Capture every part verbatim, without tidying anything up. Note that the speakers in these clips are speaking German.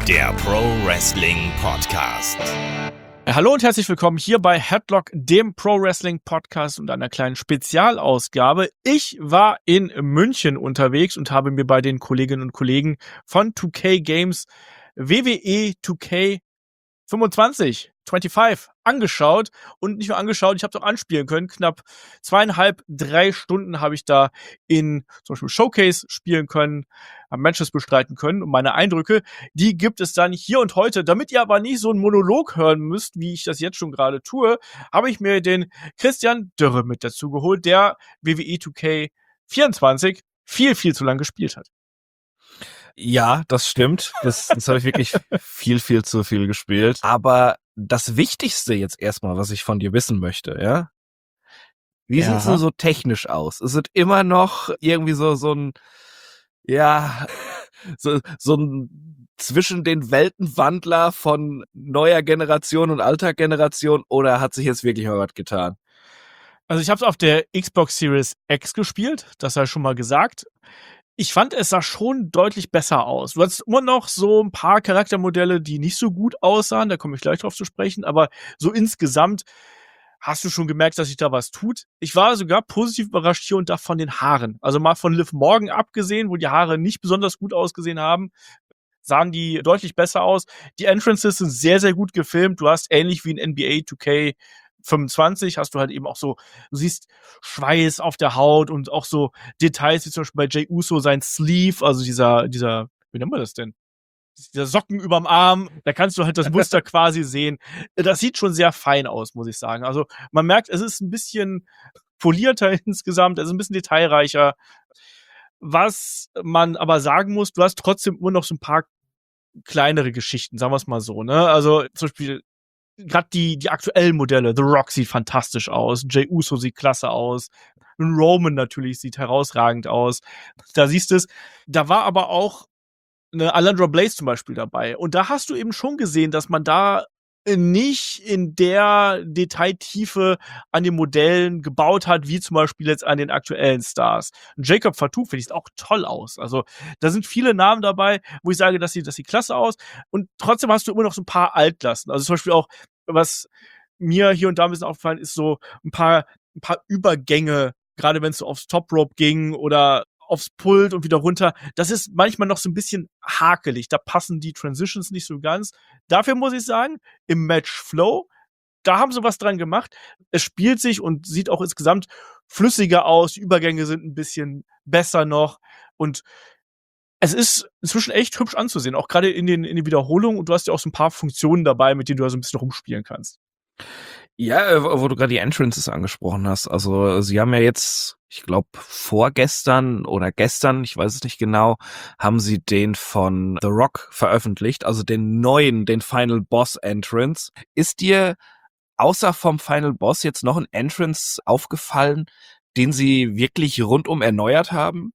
der Pro Wrestling Podcast. Hallo und herzlich willkommen hier bei Headlock, dem Pro Wrestling Podcast und einer kleinen Spezialausgabe. Ich war in München unterwegs und habe mir bei den Kolleginnen und Kollegen von zwei K Games W W E zwei K fünfundzwanzig, fünfundzwanzig angeschaut und nicht nur angeschaut, ich habe es auch anspielen können. Knapp zweieinhalb, drei Stunden habe ich da in zum Beispiel Showcase spielen können, habe Matches bestreiten können und meine Eindrücke, die gibt es dann hier und heute. Damit ihr aber nicht so einen Monolog hören müsst, wie ich das jetzt schon gerade tue, habe ich mir den Christian Dürre mit dazu geholt, der W W E zwei K vierundzwanzig viel, viel zu lang gespielt hat. Ja, das stimmt. Das, das habe ich wirklich viel, viel zu viel gespielt. Aber das Wichtigste jetzt erstmal, was ich von dir wissen möchte, ja? Wie Ja. sieht's denn so technisch aus? Ist es immer noch irgendwie so, so ein, ja, so, so ein zwischen den Weltenwandler von neuer Generation und alter Generation, oder hat sich jetzt wirklich mal was getan? Also ich habe es auf der Xbox Series X gespielt, das sei schon mal gesagt. Ich fand, es sah schon deutlich besser aus. Du hattest immer noch so ein paar Charaktermodelle, die nicht so gut aussahen, da komme ich gleich drauf zu sprechen, aber so insgesamt hast du schon gemerkt, dass sich da was tut. Ich war sogar positiv überrascht hier und da von den Haaren. Also mal von Liv Morgan abgesehen, wo die Haare nicht besonders gut ausgesehen haben, sahen die deutlich besser aus. Die Entrances sind sehr, sehr gut gefilmt. Du hast ähnlich wie in N B A zwei K fünfundzwanzig hast du halt eben auch so, du siehst Schweiß auf der Haut und auch so Details, wie zum Beispiel bei Jey Uso sein Sleeve, also dieser, dieser, wie nennt man das denn? Dieser Socken überm Arm, da kannst du halt das Muster quasi sehen. Das sieht schon sehr fein aus, muss ich sagen. Also man merkt, es ist ein bisschen polierter insgesamt, es ist ein bisschen detailreicher. Was man aber sagen muss, du hast trotzdem immer noch so ein paar kleinere Geschichten, sagen wir es mal so, ne? Also zum Beispiel gerade die, die aktuellen Modelle, The Rock sieht fantastisch aus, Jey Uso sieht klasse aus, Roman natürlich sieht herausragend aus. Da siehst du es. Da war aber auch eine Alundra Blaze zum Beispiel dabei. Und da hast du eben schon gesehen, dass man da nicht in der Detailtiefe an den Modellen gebaut hat, wie zum Beispiel jetzt an den aktuellen Stars. Jacob Fatu finde ich auch toll aus. Also da sind viele Namen dabei, wo ich sage, dass sie, dass sie klasse aus. Und trotzdem hast du immer noch so ein paar Altlasten. Also zum Beispiel auch, was mir hier und da ein bisschen aufgefallen ist, so ein paar, ein paar Übergänge, gerade wenn es so aufs Top Rope ging oder aufs Pult und wieder runter. Das ist manchmal noch so ein bisschen hakelig. Da passen die Transitions nicht so ganz. Dafür muss ich sagen, im Match Flow, da haben sie was dran gemacht. Es spielt sich und sieht auch insgesamt flüssiger aus. Die Übergänge sind ein bisschen besser noch. Und es ist inzwischen echt hübsch anzusehen, auch gerade in den, in den Wiederholungen. Und du hast ja auch so ein paar Funktionen dabei, mit denen du da so ein bisschen rumspielen kannst. Ja, äh, wo du gerade die Entrances angesprochen hast. Also sie haben ja jetzt, ich glaube, vorgestern oder gestern, ich weiß es nicht genau, haben sie den von The Rock veröffentlicht, also den neuen, den Final Boss Entrance. Ist dir außer vom Final Boss jetzt noch ein Entrance aufgefallen, den sie wirklich rundum erneuert haben?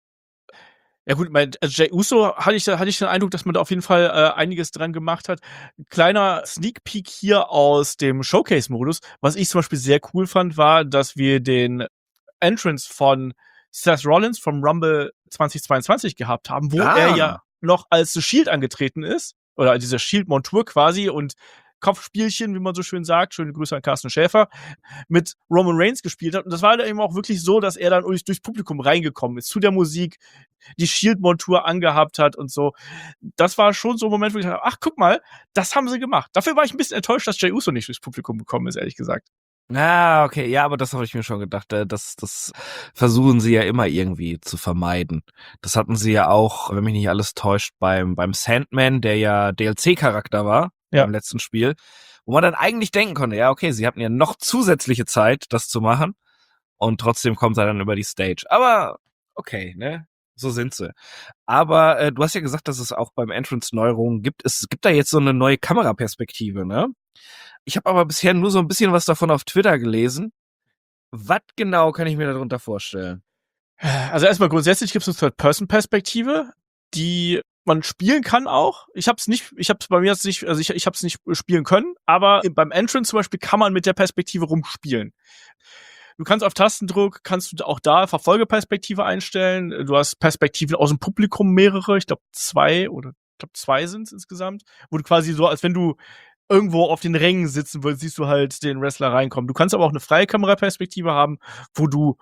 Ja gut, mein also Jey Uso hatte ich hatte ich den Eindruck, dass man da auf jeden Fall äh, einiges dran gemacht hat. Kleiner Sneak Peek hier aus dem Showcase-Modus. Was ich zum Beispiel sehr cool fand, war, dass wir den Entrance von Seth Rollins vom Rumble zweitausendzweiundzwanzig gehabt haben, wo Ah. er ja noch als The Shield angetreten ist. Oder diese Shield-Montur quasi und Kopfspielchen, wie man so schön sagt, schöne Grüße an Carsten Schäfer, mit Roman Reigns gespielt hat. Und das war dann eben auch wirklich so, dass er dann durch, durchs Publikum reingekommen ist, zu der Musik, die Shield-Montur angehabt hat und so. Das war schon so ein Moment, wo ich dachte, ach, guck mal, das haben sie gemacht. Dafür war ich ein bisschen enttäuscht, dass Jey Uso nicht durchs Publikum gekommen ist, ehrlich gesagt. Ah, okay, ja, aber das habe ich mir schon gedacht. äh, Das, das versuchen sie ja immer irgendwie zu vermeiden. Das hatten sie ja auch, wenn mich nicht alles täuscht, beim, beim Sandman, der ja D L C-Charakter war, Ja. im letzten Spiel, wo man dann eigentlich denken konnte, ja, okay, sie hatten ja noch zusätzliche Zeit, das zu machen, und trotzdem kommt er dann über die Stage. Aber okay, ne? So sind sie. Aber äh, du hast ja gesagt, dass es auch beim Entrance Neuerungen gibt. Es gibt da jetzt so eine neue Kameraperspektive, ne? Ich habe aber bisher nur so ein bisschen was davon auf Twitter gelesen. Was genau kann ich mir darunter vorstellen? Also erstmal grundsätzlich gibt es eine Third-Person-Perspektive, die man spielen kann auch. Ich habe es nicht, ich habe es bei mir jetzt nicht, also ich, ich habe es nicht spielen können, aber beim Entrance zum Beispiel kann man mit der Perspektive rumspielen. Du kannst auf Tastendruck, kannst du auch da Verfolgeperspektive einstellen. Du hast Perspektiven aus dem Publikum mehrere, ich glaube zwei oder ich glaube zwei sind es insgesamt, wo du quasi so, als wenn du irgendwo auf den Rängen sitzen würdest, siehst du halt den Wrestler reinkommen. Du kannst aber auch eine freie Kameraperspektive haben, wo du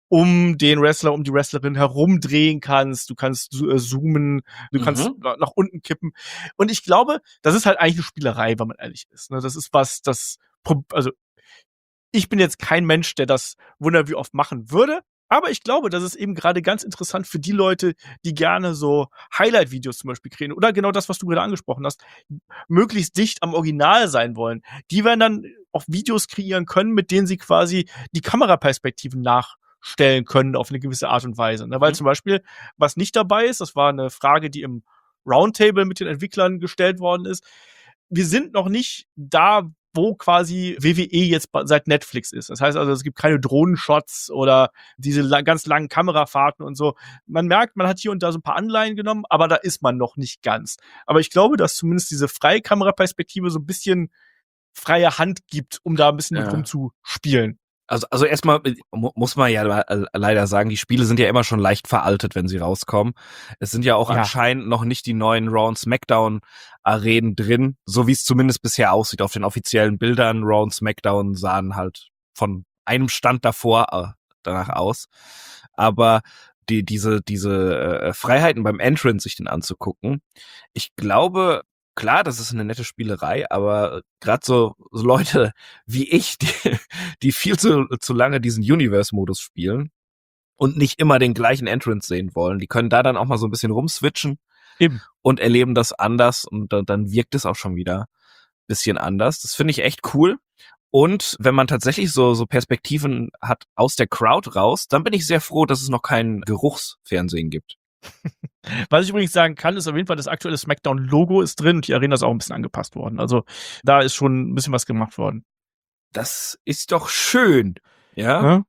um den Wrestler, um die Wrestlerin herumdrehen kannst. Du kannst äh, zoomen, du Mhm. kannst na- nach unten kippen. Und ich glaube, das ist halt eigentlich eine Spielerei, wenn man ehrlich ist. Ne? Das ist was, das, Pro- also ich bin jetzt kein Mensch, der das wunder wie oft machen würde. Aber ich glaube, das ist eben gerade ganz interessant für die Leute, die gerne so Highlight-Videos zum Beispiel kriegen. Oder genau das, was du gerade angesprochen hast, möglichst dicht am Original sein wollen. Die werden dann auch Videos kreieren können, mit denen sie quasi die Kameraperspektiven nachstellen können auf eine gewisse Art und Weise. Ne? Weil Mhm. zum Beispiel, was nicht dabei ist, das war eine Frage, die im Roundtable mit den Entwicklern gestellt worden ist. Wir sind noch nicht da, wo quasi W W E jetzt ba- seit Netflix ist. Das heißt also, es gibt keine Drohnenshots oder diese la ganz langen Kamerafahrten und so. Man merkt, man hat hier und da so ein paar Anleihen genommen, aber da ist man noch nicht ganz. Aber ich glaube, dass zumindest diese freie Kameraperspektive so ein bisschen freie Hand gibt, um da ein bisschen mit Ja. rumzuspielen. Also, also erstmal mu- muss man ja le- leider sagen, die Spiele sind ja immer schon leicht veraltet, wenn sie rauskommen. Es sind ja auch Ja. anscheinend noch nicht die neuen Raw und Smackdown Arenen drin, so wie es zumindest bisher aussieht auf den offiziellen Bildern. Raw und Smackdown sahen halt von einem Stand davor äh, danach aus. Aber die, diese, diese äh, Freiheiten beim Entrance, sich den anzugucken, ich glaube, klar, das ist eine nette Spielerei, aber gerade so, so Leute wie ich, die, die viel zu, zu lange diesen Universe-Modus spielen und nicht immer den gleichen Entrance sehen wollen, die können da dann auch mal so ein bisschen rumswitchen Eben. und erleben das anders und dann, dann wirkt es auch schon wieder ein bisschen anders. Das finde ich echt cool. Und wenn man tatsächlich so, so Perspektiven hat aus der Crowd raus, dann bin ich sehr froh, dass es noch kein Geruchsfernsehen gibt. Was ich übrigens sagen kann, ist auf jeden Fall, das aktuelle SmackDown-Logo ist drin und die Arena ist auch ein bisschen angepasst worden. Also da ist schon ein bisschen was gemacht worden. Das ist doch schön, ja? Ne?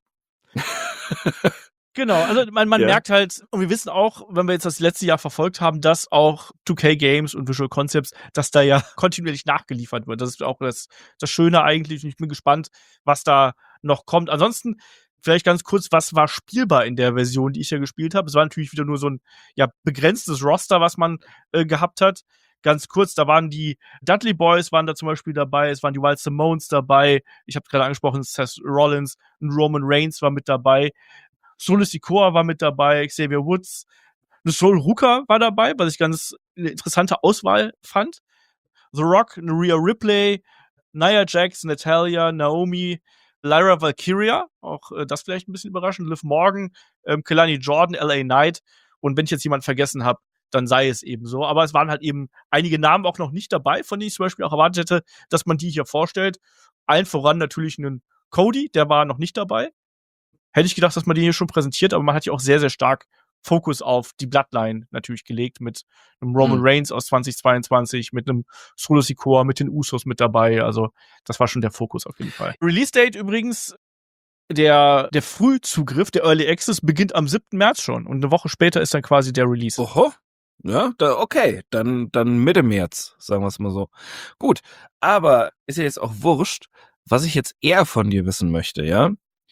Genau, also man, man Ja. merkt halt, und wir wissen auch, wenn wir jetzt das letzte Jahr verfolgt haben, dass auch zwei K Games und Visual Concepts, dass da ja kontinuierlich nachgeliefert wird. Das ist auch das, das Schöne eigentlich und ich bin gespannt, was da noch kommt. Ansonsten vielleicht ganz kurz, was war spielbar in der Version, die ich ja gespielt habe? Es war natürlich wieder nur so ein ja begrenztes Roster, was man äh, gehabt hat. Ganz kurz, da waren die Dudley Boys waren da zum Beispiel dabei, es waren die Wild Simones dabei, ich habe gerade angesprochen, Seth Rollins und Roman Reigns war mit dabei. Solo Sikoa war mit dabei, Xavier Woods, Sol Ruka war dabei, was ich ganz eine interessante Auswahl fand. The Rock, Rhea Ripley, Nia Jax, Natalia, Naomi, Lyra Valkyria, auch äh, das vielleicht ein bisschen überraschend, Liv Morgan, ähm, Kelani Jordan, L A Knight und wenn ich jetzt jemanden vergessen habe, dann sei es eben so. Aber es waren halt eben einige Namen auch noch nicht dabei, von denen ich zum Beispiel auch erwartet hätte, dass man die hier vorstellt. Allen voran natürlich einen Cody, der war noch nicht dabei. Hätte ich gedacht, dass man den hier schon präsentiert, aber man hat ja auch sehr, sehr stark Fokus auf die Bloodline natürlich gelegt mit einem Roman Mhm. Reigns aus zwanzig zweiundzwanzig, mit einem Solo Sikoa, mit den Usos mit dabei. Also das war schon der Fokus auf jeden Fall. Release Date übrigens, der, der Frühzugriff, der Early Access beginnt am siebten März schon und eine Woche später ist dann quasi der Release. Oho. Ja, da, okay, dann, dann Mitte März, sagen wir es mal so. Gut, aber ist ja jetzt auch wurscht, was ich jetzt eher von dir wissen möchte, ja?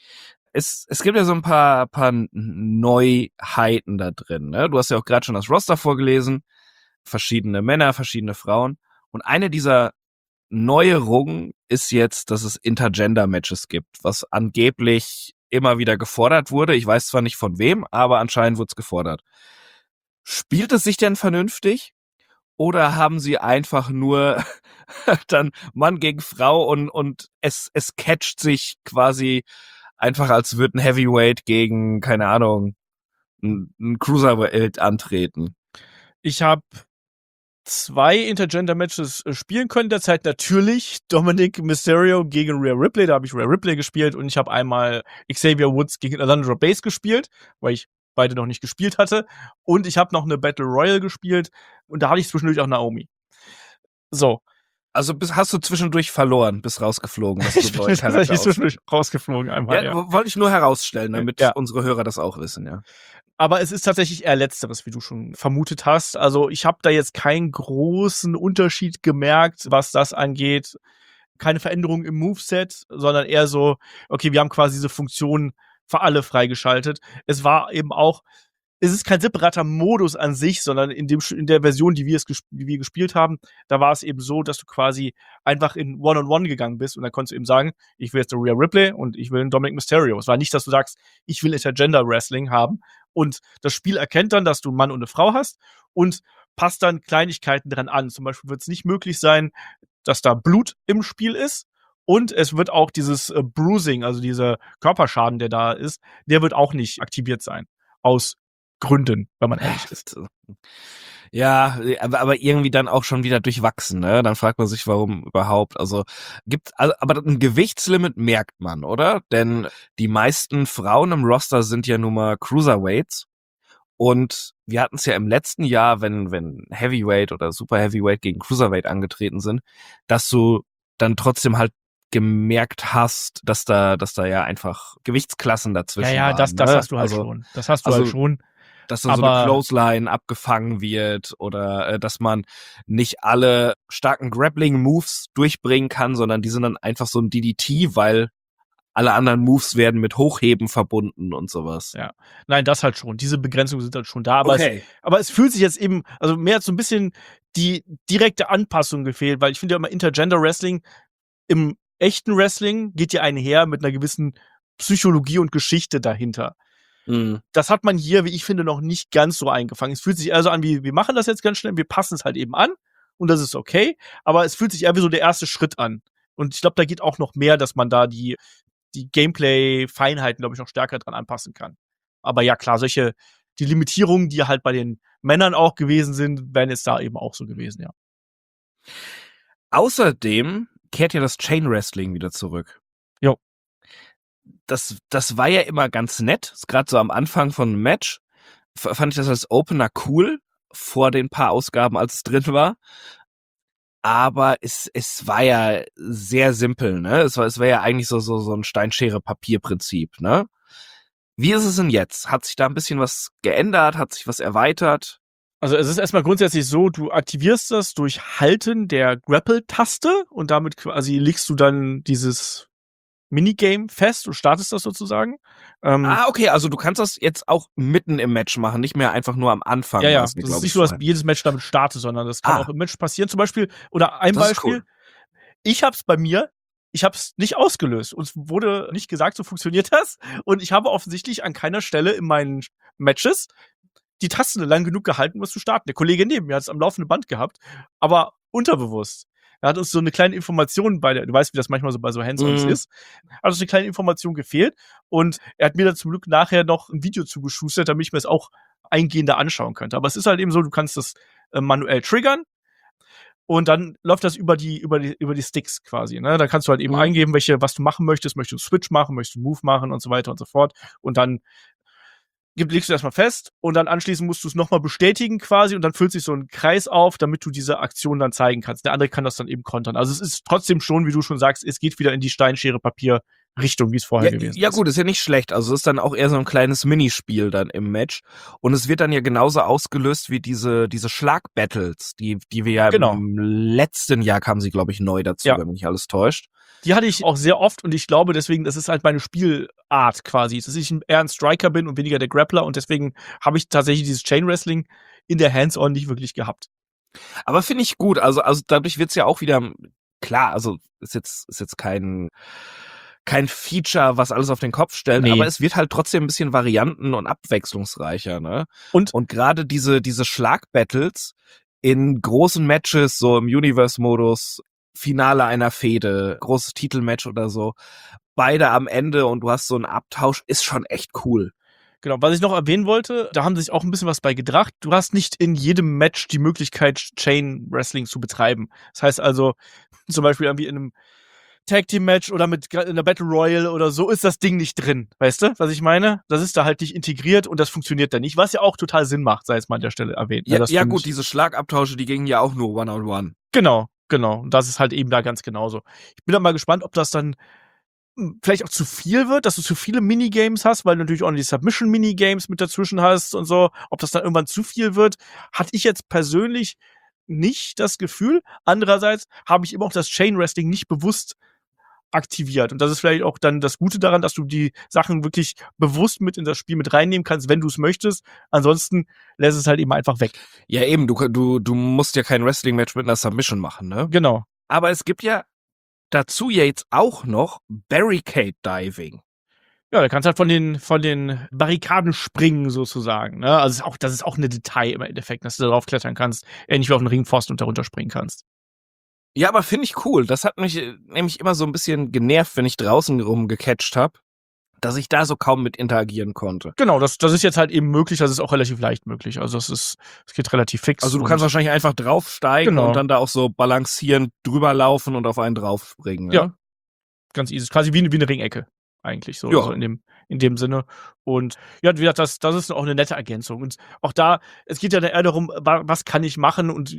Es, es gibt ja so ein paar, paar Neuheiten da drin, ne? Du hast ja auch gerade schon das Roster vorgelesen, verschiedene Männer, verschiedene Frauen. Und eine dieser Neuerungen ist jetzt, dass es Intergender-Matches gibt, was angeblich immer wieder gefordert wurde. Ich weiß zwar nicht von wem, aber anscheinend wurde es gefordert. Spielt es sich denn vernünftig? Oder haben sie einfach nur dann Mann gegen Frau und, und es, es catcht sich quasi einfach, als würde ein Heavyweight gegen, keine Ahnung, ein, ein Cruiserweight antreten? Ich habe zwei Intergender-Matches äh, spielen können derzeit. Natürlich Dominic Mysterio gegen Rhea Ripley. Da habe ich Rhea Ripley gespielt und ich habe einmal Xavier Woods gegen Alundra Base gespielt, weil ich beide noch nicht gespielt hatte. Und ich habe noch eine Battle Royale gespielt und da hatte ich zwischendurch auch Naomi. So. Also bist, hast du zwischendurch verloren, bist rausgeflogen, dass du Ich bin neuen Charakter tatsächlich aus- zwischendurch rausgeflogen einmal, Ja, ja. w- wollte ich nur herausstellen, damit Ja. unsere Hörer das auch wissen, ja. Aber es ist tatsächlich eher Letzteres, wie du schon vermutet hast. Also ich habe da jetzt keinen großen Unterschied gemerkt, was das angeht. Keine Veränderung im Moveset, sondern eher so, okay, wir haben quasi diese Funktion für alle freigeschaltet. Es war eben auch es ist kein separater Modus an sich, sondern in dem in der Version, die wir es gesp- die wir gespielt haben, da war es eben so, dass du quasi einfach in One-on-One gegangen bist und dann konntest du eben sagen, ich will jetzt eine Rhea Ripley und ich will einen Dominic Mysterio. Es war nicht, dass du sagst, ich will Intergender Wrestling haben und das Spiel erkennt dann, dass du einen Mann und eine Frau hast und passt dann Kleinigkeiten dran an. Zum Beispiel wird es nicht möglich sein, dass da Blut im Spiel ist. Und es wird auch dieses äh, Bruising, also dieser Körperschaden, der da ist, der wird auch nicht aktiviert sein. Aus Gründen, wenn man ehrlich ist. Ja, aber, aber irgendwie dann auch schon wieder durchwachsen, ne? Dann fragt man sich, warum überhaupt. Also gibt, also, aber ein Gewichtslimit merkt man, oder? Denn die meisten Frauen im Roster sind ja nun mal Cruiserweights. Und wir hatten es ja im letzten Jahr, wenn wenn Heavyweight oder Super Heavyweight gegen Cruiserweight angetreten sind, dass du dann trotzdem halt gemerkt hast, dass da dass da ja einfach Gewichtsklassen dazwischen Ja, ja, waren. das, das ne? hast du halt also, schon. Das hast du also, halt schon. Dass dann so Aber- eine Clothesline abgefangen wird oder äh, dass man nicht alle starken Grappling-Moves durchbringen kann, sondern die sind dann einfach so ein D D T, weil alle anderen Moves werden mit Hochheben verbunden und sowas. Ja. Nein, das halt schon. Diese Begrenzungen sind halt schon da. Aber, Okay. es, aber es fühlt sich jetzt eben, also mehr hat so ein bisschen die direkte Anpassung gefehlt, weil ich finde ja immer Intergender Wrestling im echten Wrestling geht ja einher mit einer gewissen Psychologie und Geschichte dahinter. Mhm. Das hat man hier, wie ich finde, noch nicht ganz so eingefangen. Es fühlt sich eher so an, wie wir machen das jetzt ganz schnell, wir passen es halt eben an und das ist okay, aber es fühlt sich eher wie so der erste Schritt an. Und ich glaube, da geht auch noch mehr, dass man da die, die Gameplay-Feinheiten, glaube ich, noch stärker dran anpassen kann. Aber ja, klar, solche, die Limitierungen, die halt bei den Männern auch gewesen sind, wären jetzt da eben auch so gewesen, ja. Außerdem kehrt ja das Chain Wrestling wieder zurück. Jo. Das, das war ja immer ganz nett. Gerade so am Anfang von einem Match f- fand ich das als Opener cool, vor den paar Ausgaben, als es drin war. Aber es, es war ja sehr simpel, ne? Es war, es war ja eigentlich so, so, so ein Steinschere-Papier-Prinzip, ne? Wie ist es denn jetzt? Hat sich da ein bisschen was geändert? Hat sich was erweitert? Also es ist erstmal grundsätzlich so, du aktivierst das durch Halten der Grapple-Taste und damit quasi legst du dann dieses Minigame fest und startest das sozusagen. Ähm, Ah, okay, also du kannst das jetzt auch mitten im Match machen, nicht mehr einfach nur am Anfang. ja, ja, war das mir, ist glaub nicht ich, so, dass vorher. jedes Match damit startet, sondern das kann Ah. auch im Match passieren. Zum Beispiel, oder ein Das ist Beispiel, cool. ich hab's bei mir, ich hab's nicht ausgelöst. Uns wurde nicht gesagt, so funktioniert das. Und ich habe offensichtlich an keiner Stelle in meinen Matches die Tasten lang genug gehalten, um es zu starten. Der Kollege neben mir hat es am laufenden Band gehabt, aber unterbewusst. Er hat uns so eine kleine Information bei der, du weißt, wie das manchmal so bei so Hands-ons Mhm. ist, hat uns eine kleine Information gefehlt und er hat mir dann zum Glück nachher noch ein Video zugeschustert, damit ich mir das auch eingehender anschauen könnte. Aber es ist halt eben so, du kannst das äh, manuell triggern und dann läuft das über die, über die, über die Sticks quasi, ne? Da kannst du halt eben Mhm. eingeben, welche, was du machen möchtest. Möchtest du Switch machen, möchtest du Move machen und so weiter und so fort. Und dann gib- legst du erstmal fest und dann anschließend musst du es nochmal bestätigen quasi und dann füllt sich so ein Kreis auf, damit du diese Aktion dann zeigen kannst. Der andere kann das dann eben kontern. Also es ist trotzdem schon, wie du schon sagst, es geht wieder in die Steinschere-Papier-Richtung, wie es vorher Ja, gewesen ja ist. gut, ist ja nicht schlecht. Also es ist dann auch eher so ein kleines Minispiel dann im Match. Und es wird dann ja genauso ausgelöst wie diese diese Schlag-Battles, die die wir ja Genau. im letzten Jahr kamen sie, glaube ich, neu dazu, Ja. wenn mich nicht alles täuscht. Die hatte ich auch sehr oft und ich glaube deswegen, das ist halt meine Spielart quasi, dass ich eher ein Striker bin und weniger der Grappler und deswegen habe ich tatsächlich dieses Chain Wrestling in der Hands-on nicht wirklich gehabt. Aber finde ich gut. Also also dadurch wird's ja auch wieder klar. Also ist jetzt ist jetzt kein kein Feature, was alles auf den Kopf stellt, Nee. aber es wird halt trotzdem ein bisschen varianten- und abwechslungsreicher, ne? Und Und gerade diese diese Schlag-Battles in großen Matches, so im Universe-Modus, Finale einer Fehde, großes Titelmatch oder so, beide am Ende und du hast so einen Abtausch, ist schon echt cool. genau, was ich noch erwähnen wollte, da haben sie sich auch ein bisschen was bei gedacht. Du hast nicht in jedem Match die Möglichkeit, Chain Wrestling zu betreiben. Das heißt also, zum Beispiel irgendwie in einem Tag Team Match oder mit in einer Battle Royale oder so ist das Ding nicht drin. Weißt du, was ich meine? Das ist da halt nicht integriert und das funktioniert da nicht, was ja auch total Sinn macht, sei es mal an der Stelle erwähnt. ne? Ja, Das ja finde gut, ich- diese Schlagabtausche, die gingen ja auch nur One-on-One. Genau, genau. Und das ist halt eben da ganz genauso. Ich bin dann mal gespannt, ob das dann hm, vielleicht auch zu viel wird, dass du zu viele Minigames hast, weil du natürlich auch noch die Submission-Minigames mit dazwischen hast und so. Ob das dann irgendwann zu viel wird, hatte ich jetzt persönlich nicht das Gefühl. Andererseits habe ich eben auch das Chain Wrestling nicht bewusst aktiviert. Und das ist vielleicht auch dann das Gute daran, dass du die Sachen wirklich bewusst mit in das Spiel mit reinnehmen kannst, wenn du es möchtest. Ansonsten lässt es halt eben einfach weg. Ja, eben, du, du, du musst ja kein Wrestling-Match mit einer Submission machen, ne? Genau. Aber es gibt ja dazu ja jetzt auch noch Barricade Diving. Ja, da kannst halt von den, von den Barrikaden springen, sozusagen. Ne? Also, ist auch, das ist auch eine Detail im Endeffekt, dass du darauf klettern kannst, ähnlich wie auf einen Ringpfosten und darunter springen kannst. Ja, aber finde ich cool. Das hat mich äh, nämlich immer so ein bisschen genervt, wenn ich draußen rumgecatcht habe, dass ich da so kaum mit interagieren konnte. Genau, das, das ist jetzt halt eben möglich, das ist auch relativ leicht möglich. Also, es ist, es geht relativ fix. Also du und- kannst wahrscheinlich einfach draufsteigen Genau. und dann da auch so balancieren, drüber laufen und auf einen draufspringen. Ne? Ja. Ganz easy. Quasi wie, wie eine Ringecke. Eigentlich so, Ja. also in dem, in dem Sinne. Und ja, wie gesagt, das, das ist auch eine nette Ergänzung. Und auch da, es geht ja dann eher darum, wa- was kann ich machen? Und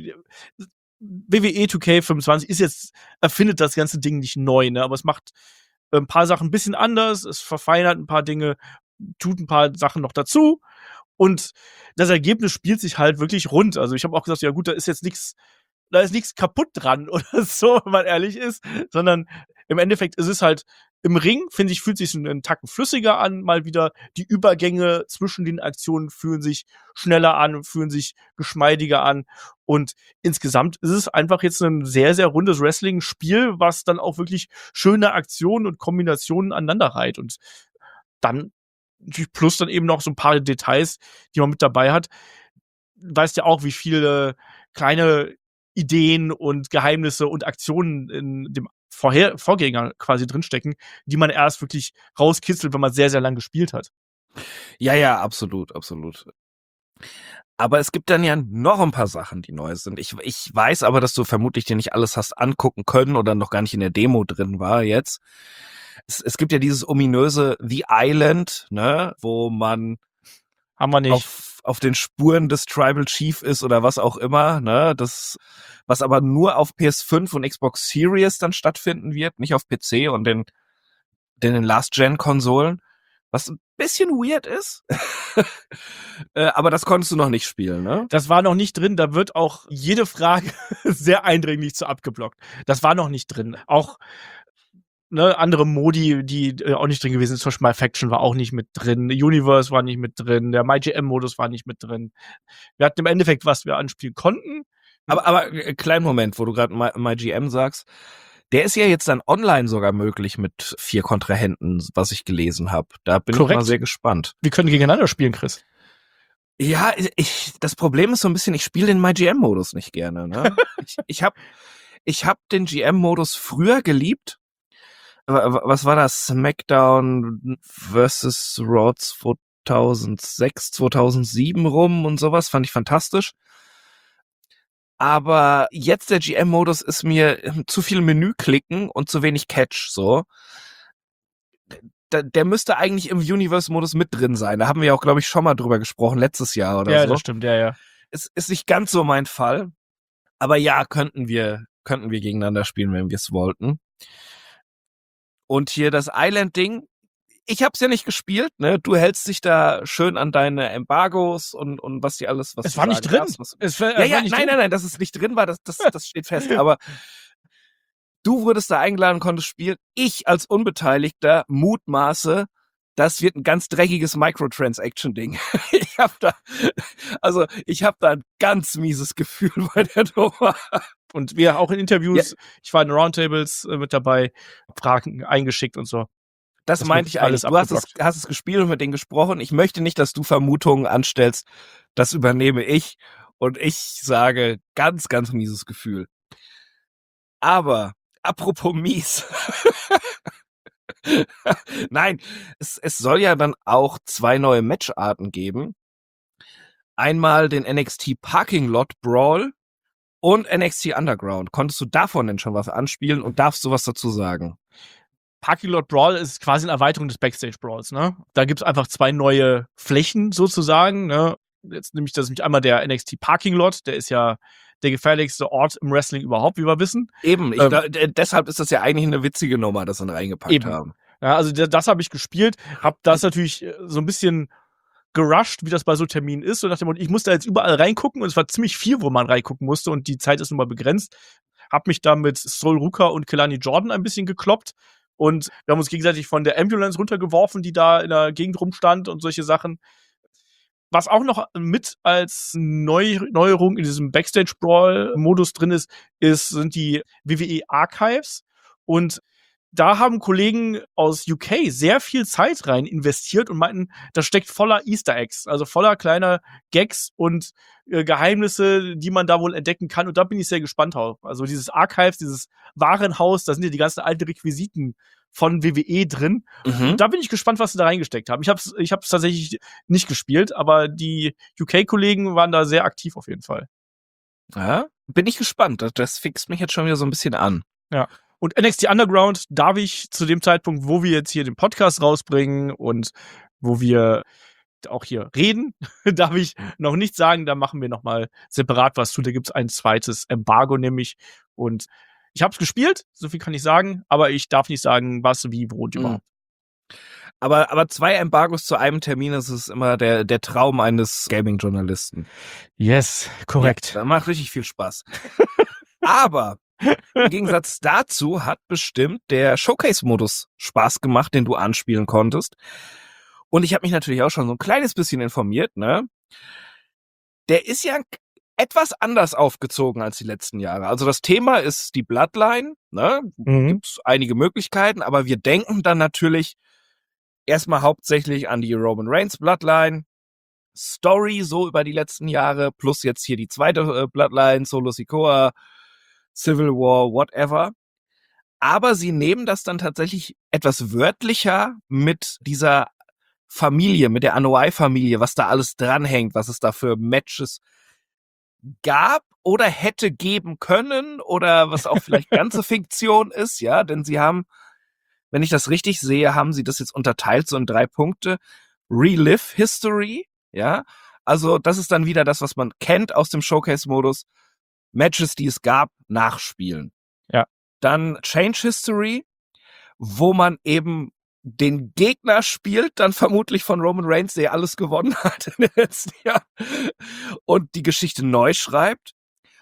W W E zwei K fünfundzwanzig ist jetzt, erfindet das ganze Ding nicht neu, ne? Aber es macht ein paar Sachen ein bisschen anders, es verfeinert ein paar Dinge, tut ein paar Sachen noch dazu. Und das Ergebnis spielt sich halt wirklich rund. Also ich habe auch gesagt, ja gut, da ist jetzt nichts, da ist nichts kaputt dran oder so, wenn man ehrlich ist, sondern im Endeffekt ist es halt im Ring, finde ich, fühlt sich einen Tacken flüssiger an, mal wieder. Die Übergänge zwischen den Aktionen fühlen sich schneller an, fühlen sich geschmeidiger an. Und insgesamt ist es einfach jetzt ein sehr, sehr rundes Wrestling-Spiel, was dann auch wirklich schöne Aktionen und Kombinationen aneinander reiht. Und dann plus dann eben noch so ein paar Details, die man mit dabei hat. Du weißt ja auch, wie viele kleine Ideen und Geheimnisse und Aktionen in dem Vorher Vorgänger quasi drinstecken, die man erst wirklich rauskitzelt, wenn man sehr, sehr lang gespielt hat. Ja, ja, absolut, absolut. Aber es gibt dann ja noch ein paar Sachen, die neu sind. Ich, ich weiß aber, dass du vermutlich dir nicht alles hast angucken können oder noch gar nicht in der Demo drin war jetzt. Es, es gibt ja dieses ominöse The Island, ne, wo man Haben wir nicht. auf, auf den Spuren des Tribal Chief ist oder was auch immer, ne, das, was aber nur auf P S fünf und Xbox Series dann stattfinden wird, nicht auf P C und den, den Last-Gen-Konsolen, was ein bisschen weird ist. äh, aber das konntest du noch nicht spielen, ne? Das war noch nicht drin, da wird auch jede Frage sehr eindringlich zu abgeblockt. Das war noch nicht drin. Auch ne, andere Modi, die äh, auch nicht drin gewesen sind, zum Beispiel My Faction war auch nicht mit drin, Universe war nicht mit drin, der MyGM-Modus war nicht mit drin. Wir hatten im Endeffekt, was wir anspielen konnten. Aber, aber äh, kleinen Moment, wo du gerade My, MyGM sagst, der ist ja jetzt dann online sogar möglich mit vier Kontrahenten, was ich gelesen habe. Da bin Korrekt. ich mal sehr gespannt. Wir können gegeneinander spielen, Chris. Ja, ich, das Problem ist so ein bisschen, ich spiele den MyGM-Modus nicht gerne. Ne? ich ich habe ich hab den G M-Modus früher geliebt. Was war das? SmackDown versus Raw zweitausendsechs, zweitausendsieben rum und sowas, fand ich fantastisch. Aber jetzt der G M-Modus ist mir zu viel Menü klicken und zu wenig Catch, so. Der, der müsste eigentlich im Universe-Modus mit drin sein. Da haben wir ja auch, glaube ich, schon mal drüber gesprochen, letztes Jahr oder Ja, so. das stimmt, ja, ja. Es ist nicht ganz so mein Fall. Aber ja, könnten wir, könnten wir gegeneinander spielen, wenn wir es wollten. Und hier das Island-Ding, ich hab's ja nicht gespielt, ne? Du hältst dich da schön an deine Embargos und, und was die alles, was Es du war nicht sagen drin. darfst, was- Es war, Ja, es ja, war nicht nein, drin. nein, nein, dass es nicht drin war, das, das, das steht fest. Aber du wurdest da eingeladen, konntest spielen. Ich als Unbeteiligter mutmaße, das wird ein ganz dreckiges Microtransaction-Ding. Ich hab da, also ich hab da ein ganz mieses Gefühl bei der Nummer. Und wir auch in Interviews, ich war in Roundtables äh, mit dabei, Fragen eingeschickt und so. Das, Das meinte wird ich alles eigentlich. Du hast es, abgeblockt. hast es gespielt und mit denen gesprochen. Ich möchte nicht, dass du Vermutungen anstellst. Das übernehme ich. Und ich sage, ganz, ganz mieses Gefühl. Aber, apropos mies. Nein, es, es soll ja dann auch zwei neue Matcharten geben. Einmal den N X T Parking Lot Brawl und N X T Underground. Konntest du davon denn schon was anspielen und darfst du was dazu sagen? Parking Lot Brawl ist quasi eine Erweiterung des Backstage Brawls, ne? Da gibt's einfach zwei neue Flächen sozusagen, ne? Jetzt nämlich, das ist nämlich einmal der N X T Parking Lot, der ist ja der gefährlichste Ort im Wrestling überhaupt, wie wir wissen. Eben, ich, Ähm, da, d- deshalb ist das ja eigentlich eine witzige Nummer, dass sie ihn reingepackt Eben. haben. Ja, also das, das habe ich gespielt, hab das natürlich äh, so ein bisschen gerusht, wie das bei so Terminen ist. So nach dem Motto, ich musste jetzt überall reingucken und es war ziemlich viel, wo man reingucken musste und die Zeit ist nun mal begrenzt. Hab mich da mit Sol Ruka und Kelani Jordan ein bisschen gekloppt. und wir haben uns gegenseitig von der Ambulance runtergeworfen, die da in der Gegend rumstand und solche Sachen. Was auch noch mit als Neu- Neuerung in diesem Backstage-Brawl-Modus drin ist, ist, sind die W W E Archives. Und da haben Kollegen aus U K sehr viel Zeit rein investiert und meinten, das steckt voller Easter Eggs, also voller kleiner Gags und äh, Geheimnisse, die man da wohl entdecken kann. Und da bin ich sehr gespannt drauf. Also dieses Archives, dieses Warenhaus, da sind ja die ganzen alten Requisiten von W W E drin. Mhm. Und da bin ich gespannt, was sie da reingesteckt haben. Ich hab's, ich hab's tatsächlich nicht gespielt, aber die U K-Kollegen waren da sehr aktiv auf jeden Fall. Ja, bin ich gespannt. Das, das fixt mich jetzt schon wieder so ein bisschen an. Ja. Und N X T Underground darf ich zu dem Zeitpunkt, wo wir jetzt hier den Podcast rausbringen und wo wir auch hier reden, darf ich noch nicht sagen. Da machen wir noch mal separat was zu. Da gibt's ein zweites Embargo nämlich. Und ich habe es gespielt, so viel kann ich sagen, aber ich darf nicht sagen, was, wie, wo und Mhm. überhaupt. Aber, aber zwei Embargos zu einem Termin, das ist immer der, der Traum eines Gaming-Journalisten. Yes, korrekt. Ja, das macht richtig viel Spaß. Aber im Gegensatz dazu hat bestimmt der Showcase-Modus Spaß gemacht, den du anspielen konntest. Und ich habe mich natürlich auch schon so ein kleines bisschen informiert, ne? Der ist ja etwas anders aufgezogen als die letzten Jahre. Also das Thema ist die Bloodline, ne? Mhm. Gibt's einige Möglichkeiten, aber wir denken dann natürlich erstmal hauptsächlich an die Roman Reigns Bloodline, Story so über die letzten Jahre, plus jetzt hier die zweite äh, Bloodline, Solo Sikoa, Civil War, whatever. Aber sie nehmen das dann tatsächlich etwas wörtlicher mit dieser Familie, mit der Anoa'i-Familie, was da alles dranhängt, was es da für Matches gab oder hätte geben können oder was auch vielleicht ganze Fiktion ist, ja, denn sie haben, wenn ich das richtig sehe, haben sie das jetzt unterteilt so in drei Punkte. Relive History, ja, also das ist dann wieder das, was man kennt aus dem Showcase-Modus. Matches, die es gab, nachspielen. Ja. Dann Change History, wo man eben den Gegner spielt, dann vermutlich von Roman Reigns, der alles gewonnen hat in den letzten Jahren und die Geschichte neu schreibt.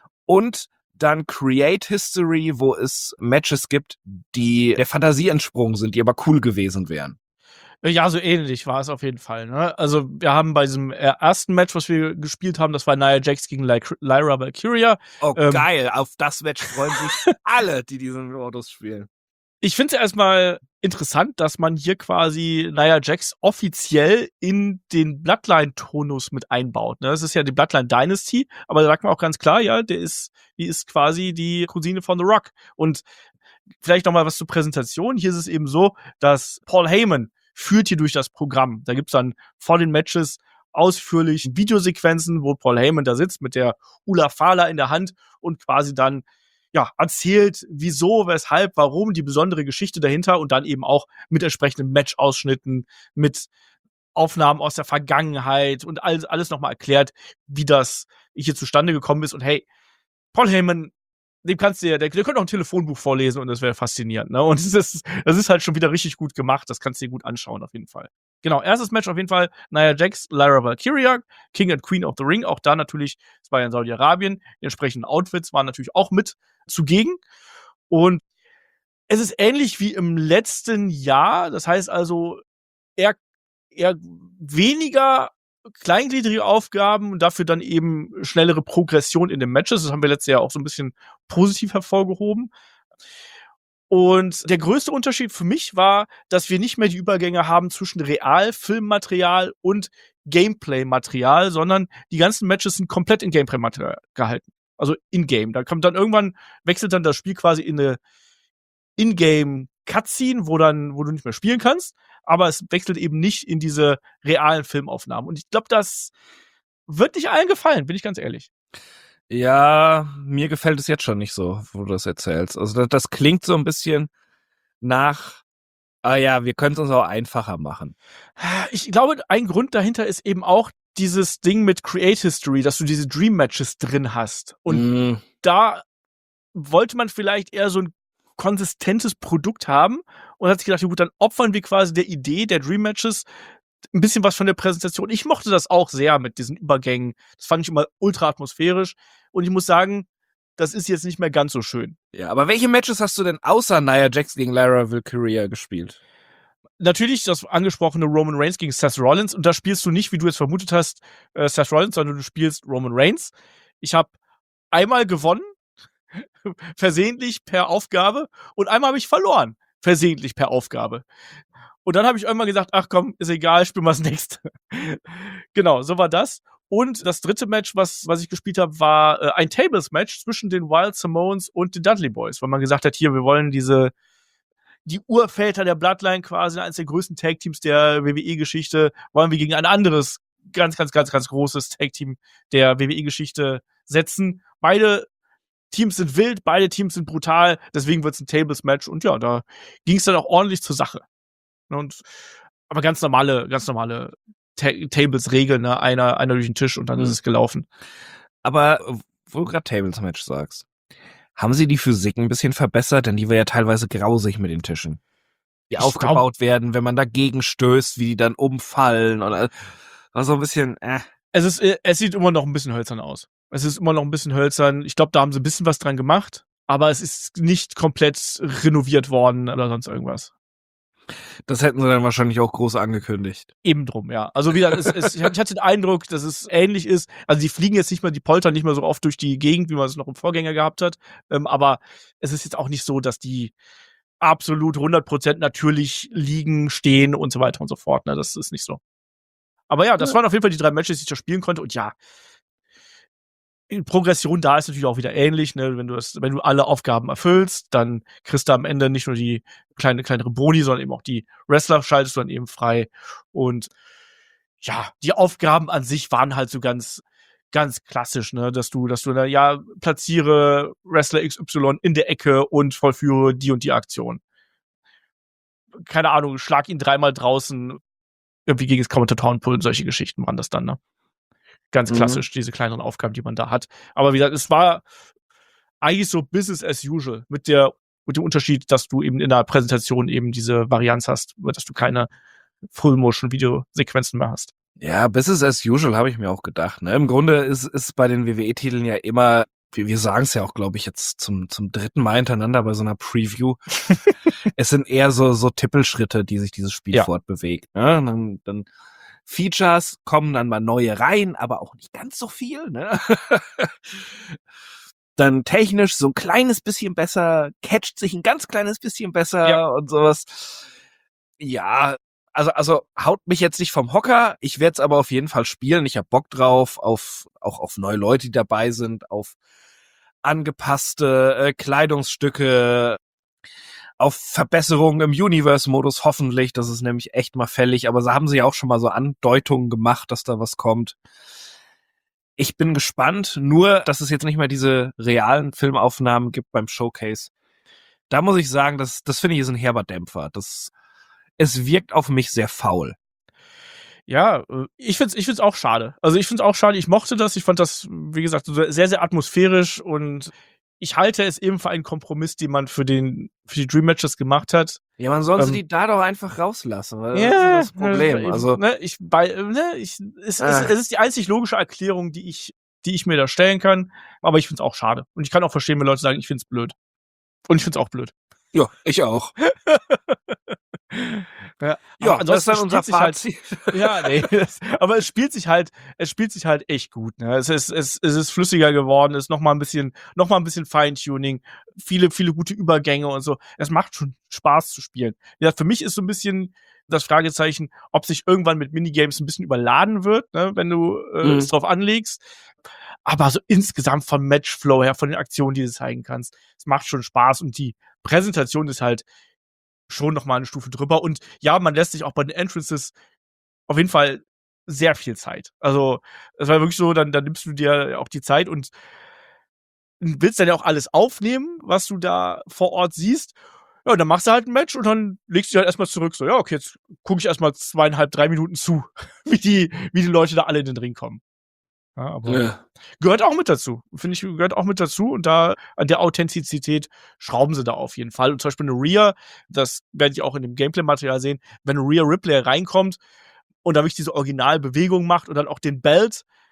Und dann Create History, wo es Matches gibt, die der Fantasie entsprungen sind, die aber cool gewesen wären. Ja, so ähnlich war es auf jeden Fall. Ne? Also wir haben bei diesem ersten Match, was wir gespielt haben, das war Nia Jax gegen Ly- Lyra Valkyria. Oh, Ähm, geil. Auf das Match freuen sich alle, die diesen Modus spielen. Ich finde es erstmal interessant, dass man hier quasi Nia Jax offiziell in den Bloodline-Tonus mit einbaut. Ne? Das ist ja die Bloodline Dynasty, aber da sagt man auch ganz klar, ja, der ist, die ist quasi die Cousine von The Rock. Und vielleicht noch mal was zur Präsentation. Hier ist es eben so, dass Paul Heyman führt hier durch das Programm. Da gibt's dann vor den Matches ausführlich Videosequenzen, wo Paul Heyman da sitzt mit der Ula Fala in der Hand und quasi dann ja erzählt, wieso, weshalb, warum, die besondere Geschichte dahinter und dann eben auch mit entsprechenden Match-Ausschnitten, mit Aufnahmen aus der Vergangenheit und alles, alles nochmal erklärt, wie das hier zustande gekommen ist. Und hey, Paul Heyman, dem kannst du ja, der, der könnte auch ein Telefonbuch vorlesen und das wäre faszinierend, ne? Und das ist, das ist halt schon wieder richtig gut gemacht. Das kannst du dir gut anschauen, auf jeden Fall. Genau, erstes Match auf jeden Fall Nia Jax, Lyra Valkyria, King and Queen of the Ring. Auch da natürlich, es war ja in Saudi-Arabien. Die entsprechenden Outfits waren natürlich auch mit zugegen. Und es ist ähnlich wie im letzten Jahr. Das heißt also, eher, eher weniger kleingliedrige Aufgaben und dafür dann eben schnellere Progression in den Matches. Das haben wir letztes Jahr auch so ein bisschen positiv hervorgehoben. Und der größte Unterschied für mich war, dass wir nicht mehr die Übergänge haben zwischen Real-Filmmaterial und Gameplay-Material, sondern die ganzen Matches sind komplett in Gameplay-Material gehalten. Also in-game. Da kommt dann irgendwann, wechselt dann das Spiel quasi in eine In-Game-Cutscene, wo dann, wo du nicht mehr spielen kannst, aber es wechselt eben nicht in diese realen Filmaufnahmen. Und ich glaube, das wird nicht allen gefallen, bin ich ganz ehrlich. Ja, mir gefällt es jetzt schon nicht so, wo du das erzählst. Also das, das klingt so ein bisschen nach, ah ja, wir können es uns auch einfacher machen. Ich glaube, ein Grund dahinter ist eben auch dieses Ding mit Create History, dass du diese Dream Matches drin hast. Und Mm. da wollte man vielleicht eher so ein konsistentes Produkt haben und hat sich gedacht, ja gut, dann opfern wir quasi der Idee der Dream Matches ein bisschen was von der Präsentation. Ich mochte das auch sehr mit diesen Übergängen. Das fand ich immer ultra atmosphärisch. Und ich muss sagen, das ist jetzt nicht mehr ganz so schön. Ja, aber welche Matches hast du denn außer Nia Jax gegen Lara Valkyria gespielt? Natürlich das angesprochene Roman Reigns gegen Seth Rollins. Und da spielst du nicht, wie du jetzt vermutet hast, äh, Seth Rollins, sondern du spielst Roman Reigns. Ich habe einmal gewonnen, versehentlich per Aufgabe, und einmal habe ich verloren, versehentlich per Aufgabe. Und dann habe ich irgendwann gesagt, ach komm, ist egal, spielen wir das nächste. Genau, so war das. Und das dritte Match, was, was ich gespielt habe, war äh, ein Tables-Match zwischen den Wild Samoans und den Dudley Boys, weil man gesagt hat, hier, wir wollen diese, die Urväter der Bloodline quasi, eines der größten Tag-Teams der W W E-Geschichte, wollen wir gegen ein anderes, ganz, ganz, ganz, ganz großes Tag-Team der W W E-Geschichte setzen. Beide Teams sind wild, beide Teams sind brutal, deswegen wird es ein Tables-Match. Und ja, da ging es dann auch ordentlich zur Sache. Und, aber ganz normale, ganz normale Ta- Tables-Regeln, ne? Einer, einer durch den Tisch und dann Mhm. ist es gelaufen. Aber wo du gerade Tables-Match sagst, haben sie die Physik ein bisschen verbessert? Denn die war ja teilweise grausig mit den Tischen. Die Ich aufgebaut werden, wenn man dagegen stößt, wie die dann umfallen. Und, äh, war so ein bisschen, äh. Es ist, äh, es sieht immer noch ein bisschen hölzern aus. Es ist immer noch ein bisschen hölzern. Ich glaube, da haben sie ein bisschen was dran gemacht, aber es ist nicht komplett renoviert worden oder sonst irgendwas. Das hätten sie dann wahrscheinlich auch groß angekündigt. Eben drum, ja. Also wieder, es, es, ich hatte den Eindruck, dass es ähnlich ist. Also die fliegen jetzt nicht mehr, die poltern nicht mehr so oft durch die Gegend, wie man es noch im Vorgänger gehabt hat. Ähm, aber es ist jetzt auch nicht so, dass die absolut hundert Prozent natürlich liegen, stehen und so weiter und so fort. Ne? Das ist nicht so. Aber ja, das Ja. waren auf jeden Fall die drei Matches, die ich da spielen konnte. Und ja, die Progression da ist natürlich auch wieder ähnlich. Ne? Wenn du das, wenn du alle Aufgaben erfüllst, dann kriegst du am Ende nicht nur die kleine, kleinere Boni, sondern eben auch die Wrestler schaltest du dann eben frei. Und ja, die Aufgaben an sich waren halt so ganz, ganz klassisch, ne, dass du, dass du, na, ja, platziere Wrestler X Y in der Ecke und vollführe die und die Aktion. Keine Ahnung, schlag ihn dreimal draußen, irgendwie gegen das Kommentatorenpult und solche Geschichten waren das dann, ne? Ganz Mhm. klassisch, diese kleineren Aufgaben, die man da hat. Aber wie gesagt, es war eigentlich so Business as usual, mit der, mit dem Unterschied, dass du eben in der Präsentation eben diese Varianz hast, dass du keine Full-Motion-Video-Sequenzen mehr hast. Ja, Business as usual habe ich mir auch gedacht. Ne? Im Grunde ist ist bei den W W E-Titeln ja immer, wir, wir sagen es ja auch, glaube ich, jetzt zum zum dritten Mal hintereinander bei so einer Preview. Es sind eher so so Tippelschritte, die sich dieses Spiel Ja. fortbewegt. Ne? Dann, dann Features kommen dann mal neue rein, aber auch nicht ganz so viel. Ne? Dann technisch so ein kleines bisschen besser, catcht sich ein ganz kleines bisschen besser Ja. und sowas. Ja, also also haut mich jetzt nicht vom Hocker. Ich werde es aber auf jeden Fall spielen. Ich habe Bock drauf, auf auch auf neue Leute, die dabei sind, auf angepasste äh, Kleidungsstücke, auf Verbesserungen im Universe-Modus hoffentlich. Das ist nämlich echt mal fällig. Aber da haben sie ja auch schon mal so Andeutungen gemacht, dass da was kommt. Ich bin gespannt, nur dass es jetzt nicht mehr diese realen Filmaufnahmen gibt beim Showcase. Da muss ich sagen, das, das finde ich ist ein herber Dämpfer. Das, es wirkt auf mich sehr faul. Ja, äh, ich find's, ich find's auch schade. Also ich find's auch schade, ich mochte das, ich fand das, wie gesagt, so sehr, sehr atmosphärisch und ich halte es eben für einen Kompromiss, den man für den, für die Dream Matches gemacht hat. Ja, man soll Ähm, sie die da doch einfach rauslassen, weil Ja, das ist das Problem. äh, Also, ne, ich, bei, äh, ne, ich, es, es, Ah. es ist die einzig logische Erklärung, die ich, die ich mir da stellen kann, aber ich find's auch schade. Und ich kann auch verstehen, wenn Leute sagen, ich find's blöd. Und ich find's auch blöd. ja, ich auch. Ja, Ja, aber das ist dann ansonsten unser spielt sich halt- Fazit. Ja, nee, das, aber es spielt sich halt, es spielt sich halt echt gut. Ne? Es ist, es, es ist flüssiger geworden, es ist noch mal ein bisschen, noch mal ein bisschen Feintuning, viele, viele gute Übergänge und so. Es macht schon Spaß zu spielen. Ja, für mich ist so ein bisschen das Fragezeichen, ob sich irgendwann mit Minigames ein bisschen überladen wird, ne? Wenn du äh, Mhm. es drauf anlegst. Aber so insgesamt vom Matchflow her, von den Aktionen, die du zeigen kannst, es macht schon Spaß und die Präsentation ist halt schon noch mal eine Stufe drüber. Und ja, man lässt sich auch bei den Entrances auf jeden Fall sehr viel Zeit. Also, es war wirklich so, dann, dann nimmst du dir auch die Zeit und willst dann ja auch alles aufnehmen, was du da vor Ort siehst. Ja, und dann machst du halt ein Match und dann legst du halt erstmal zurück. So, ja, okay, jetzt gucke ich erstmal zweieinhalb, drei Minuten zu, wie die, wie die Leute da alle in den Ring kommen. Ja, aber Ja. gehört auch mit dazu. Finde ich, gehört auch mit dazu. Und da an der Authentizität schrauben sie da auf jeden Fall. Und zum Beispiel eine Rhea, das werde ich auch in dem Gameplay-Material sehen, wenn eine Rhea Ripley reinkommt und da wirklich diese Originalbewegung macht und dann auch den Belt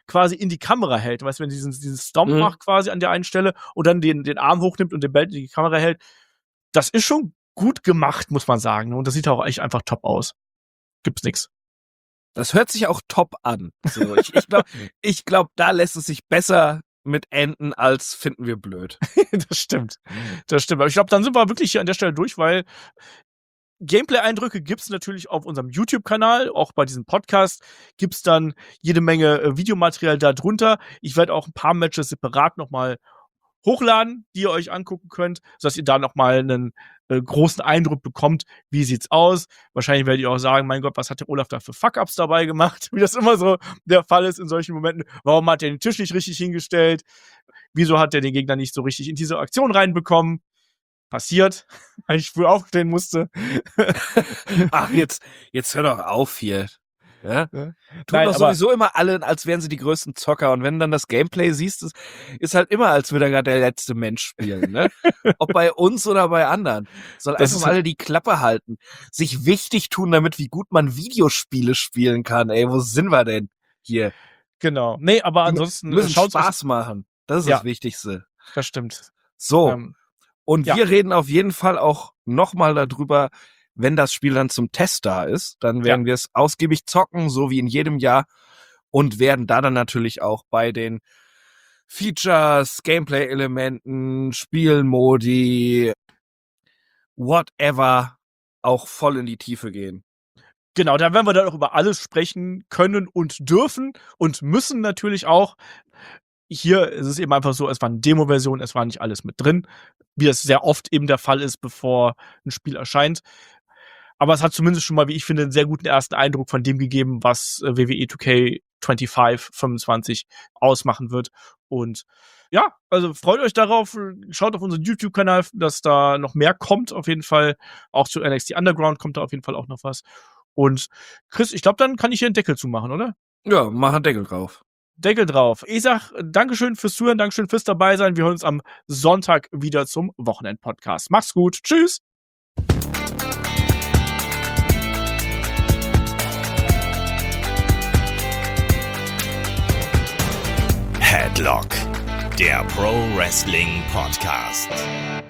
quasi in die Kamera hält. Weißt du, wenn diesen, diesen Stomp Mhm. macht quasi an der einen Stelle und dann den, den Arm hochnimmt und den Belt in die Kamera hält. Das ist schon gut gemacht, muss man sagen. Und das sieht auch echt einfach top aus. Gibt's nix. Das hört sich auch top an. So, ich ich glaube, ich glaub, da lässt es sich besser mit enden, als finden wir blöd. Das stimmt. Das stimmt. Aber ich glaube, dann sind wir wirklich hier an der Stelle durch, weil Gameplay-Eindrücke gibt's natürlich auf unserem YouTube-Kanal. Auch bei diesem Podcast gibt's dann jede Menge äh, Videomaterial da drunter. Ich werde auch ein paar Matches separat nochmal hochladen, die ihr euch angucken könnt, sodass ihr da nochmal einen äh, großen Eindruck bekommt, wie sieht's aus. Wahrscheinlich werdet ihr auch sagen, mein Gott, was hat der Olaf da für Fuck-Ups dabei gemacht? Wie das immer so der Fall ist in solchen Momenten. Warum hat er den Tisch nicht richtig hingestellt? Wieso hat er den Gegner nicht so richtig in diese Aktion reinbekommen? Passiert, weil ich früh aufstehen musste. Ach, jetzt, jetzt hör doch auf hier. Ja? Ja. Tun Nein, doch aber- sowieso immer alle, als wären sie die größten Zocker. Und wenn du dann das Gameplay siehst, ist, ist halt immer, als würde er gerade der letzte Mensch spielen. Ne? Ob bei uns oder bei anderen. Soll Das einfach ist mal alle die Klappe halten. Sich wichtig tun damit, wie gut man Videospiele spielen kann. Ey, wo sind wir denn hier? Genau. Nee, aber Die ansonsten müssen schaut's euch- Spaß machen. Das ist Ja. das Wichtigste. Das stimmt. So. Ähm, Und ja. wir reden auf jeden Fall auch nochmal darüber, wenn das Spiel dann zum Test da ist. Dann werden wir es ausgiebig zocken, so wie in jedem Jahr. Und werden da dann natürlich auch bei den Features, Gameplay-Elementen, Spielmodi, whatever, auch voll in die Tiefe gehen. Genau, da werden wir dann auch über alles sprechen können und dürfen und müssen natürlich auch. Hier ist es eben einfach so, es war eine Demo-Version, es war nicht alles mit drin, wie das sehr oft eben der Fall ist, bevor ein Spiel erscheint. Aber es hat zumindest schon mal, wie ich finde, einen sehr guten ersten Eindruck von dem gegeben, was äh, W W E zwei K fünfundzwanzig, fünfundzwanzig ausmachen wird. Und ja, also freut euch darauf, schaut auf unseren YouTube-Kanal, dass da noch mehr kommt auf jeden Fall. Auch zu N X T Underground kommt da auf jeden Fall auch noch was. Und Chris, ich glaube, dann kann ich hier einen Deckel zumachen, oder? Ja, mach einen Deckel drauf. Deckel drauf. Ich sag Dankeschön fürs Zuhören, Dankeschön fürs dabei sein. Wir hören uns am Sonntag wieder zum Wochenend-Podcast. Macht's gut. Tschüss. Headlock, der Pro Wrestling Podcast.